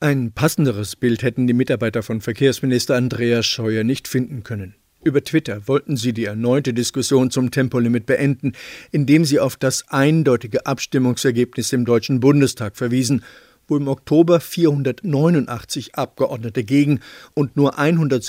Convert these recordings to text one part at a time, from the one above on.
Ein passenderes Bild hätten die Mitarbeiter von Verkehrsminister Andreas Scheuer nicht finden können. Über Twitter wollten sie die erneute Diskussion zum Tempolimit beenden, indem sie auf das eindeutige Abstimmungsergebnis im Deutschen Bundestag verwiesen, wo im Oktober 489 Abgeordnete gegen und nur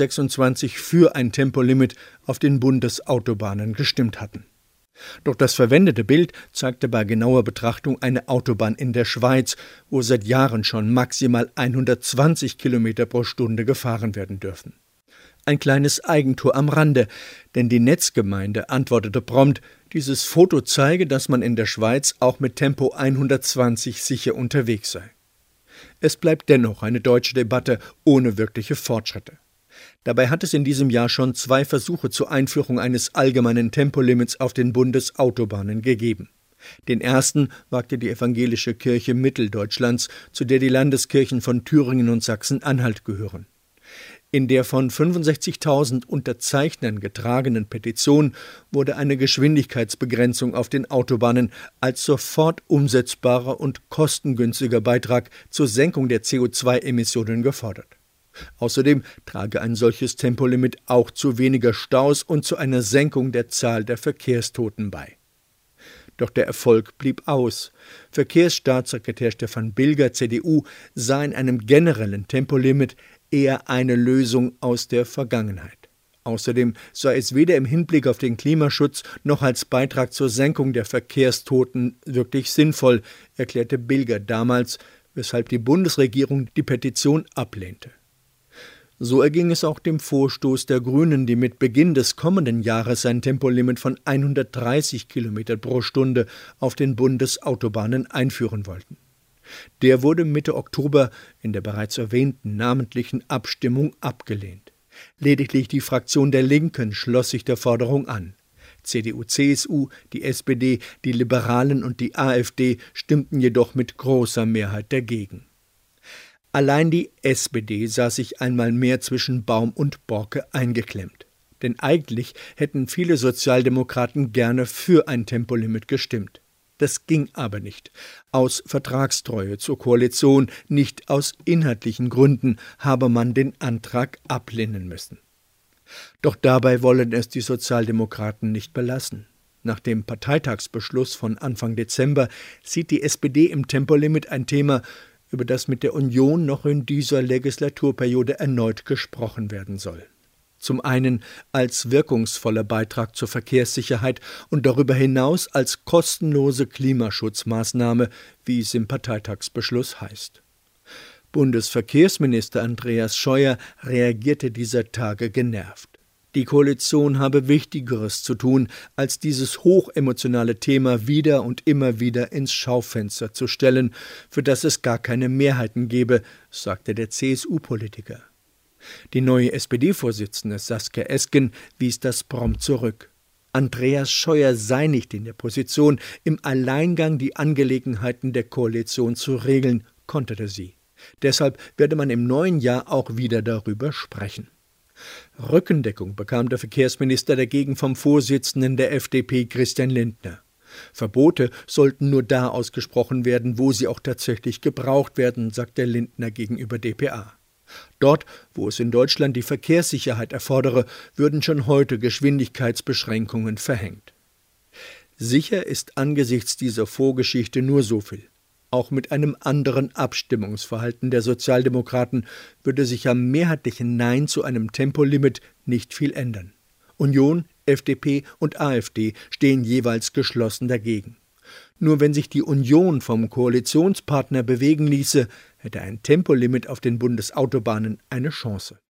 126 für ein Tempolimit auf den Bundesautobahnen gestimmt hatten. Doch das verwendete Bild zeigte bei genauer Betrachtung eine Autobahn in der Schweiz, wo seit Jahren schon maximal 120 Kilometer pro Stunde gefahren werden dürfen. Ein kleines Eigentor am Rande, denn die Netzgemeinde antwortete prompt, dieses Foto zeige, dass man in der Schweiz auch mit Tempo 120 sicher unterwegs sei. Es bleibt dennoch eine deutsche Debatte ohne wirkliche Fortschritte. Dabei hat es in diesem Jahr schon 2 Versuche zur Einführung eines allgemeinen Tempolimits auf den Bundesautobahnen gegeben. Den ersten wagte die Evangelische Kirche Mitteldeutschlands, zu der die Landeskirchen von Thüringen und Sachsen-Anhalt gehören. In der von 65.000 Unterzeichnern getragenen Petition wurde eine Geschwindigkeitsbegrenzung auf den Autobahnen als sofort umsetzbarer und kostengünstiger Beitrag zur Senkung der CO2-Emissionen gefordert. Außerdem trage ein solches Tempolimit auch zu weniger Staus und zu einer Senkung der Zahl der Verkehrstoten bei. Doch der Erfolg blieb aus. Verkehrsstaatssekretär Stefan Bilger, CDU, sah in einem generellen Tempolimit eher eine Lösung aus der Vergangenheit. Außerdem sei es weder im Hinblick auf den Klimaschutz noch als Beitrag zur Senkung der Verkehrstoten wirklich sinnvoll, erklärte Bilger damals, weshalb die Bundesregierung die Petition ablehnte. So erging es auch dem Vorstoß der Grünen, die mit Beginn des kommenden Jahres ein Tempolimit von 130 Kilometer pro Stunde auf den Bundesautobahnen einführen wollten. Der wurde Mitte Oktober in der bereits erwähnten namentlichen Abstimmung abgelehnt. Lediglich die Fraktion der Linken schloss sich der Forderung an. CDU, CSU, die SPD, die Liberalen und die AfD stimmten jedoch mit großer Mehrheit dagegen. Allein die SPD sah sich einmal mehr zwischen Baum und Borke eingeklemmt. Denn eigentlich hätten viele Sozialdemokraten gerne für ein Tempolimit gestimmt. Das ging aber nicht. Aus Vertragstreue zur Koalition, nicht aus inhaltlichen Gründen, habe man den Antrag ablehnen müssen. Doch dabei wollen es die Sozialdemokraten nicht belassen. Nach dem Parteitagsbeschluss von Anfang Dezember sieht die SPD im Tempolimit ein Thema, über das mit der Union noch in dieser Legislaturperiode erneut gesprochen werden soll. Zum einen als wirkungsvoller Beitrag zur Verkehrssicherheit und darüber hinaus als kostenlose Klimaschutzmaßnahme, wie es im Parteitagsbeschluss heißt. Bundesverkehrsminister Andreas Scheuer reagierte dieser Tage genervt. Die Koalition habe Wichtigeres zu tun, als dieses hochemotionale Thema wieder und immer wieder ins Schaufenster zu stellen, für das es gar keine Mehrheiten gebe, sagte der CSU-Politiker. Die neue SPD-Vorsitzende Saskia Esken wies das prompt zurück. Andreas Scheuer sei nicht in der Position, im Alleingang die Angelegenheiten der Koalition zu regeln, konterte sie. Deshalb werde man im neuen Jahr auch wieder darüber sprechen. Rückendeckung bekam der Verkehrsminister dagegen vom Vorsitzenden der FDP Christian Lindner. Verbote sollten nur da ausgesprochen werden, wo sie auch tatsächlich gebraucht werden, sagte Lindner gegenüber dpa. Dort, wo es in Deutschland die Verkehrssicherheit erfordere, würden schon heute Geschwindigkeitsbeschränkungen verhängt. Sicher ist angesichts dieser Vorgeschichte nur so viel. Auch mit einem anderen Abstimmungsverhalten der Sozialdemokraten würde sich am mehrheitlichen Nein zu einem Tempolimit nicht viel ändern. Union, FDP und AfD stehen jeweils geschlossen dagegen. Nur wenn sich die Union vom Koalitionspartner bewegen ließe, hätte ein Tempolimit auf den Bundesautobahnen eine Chance.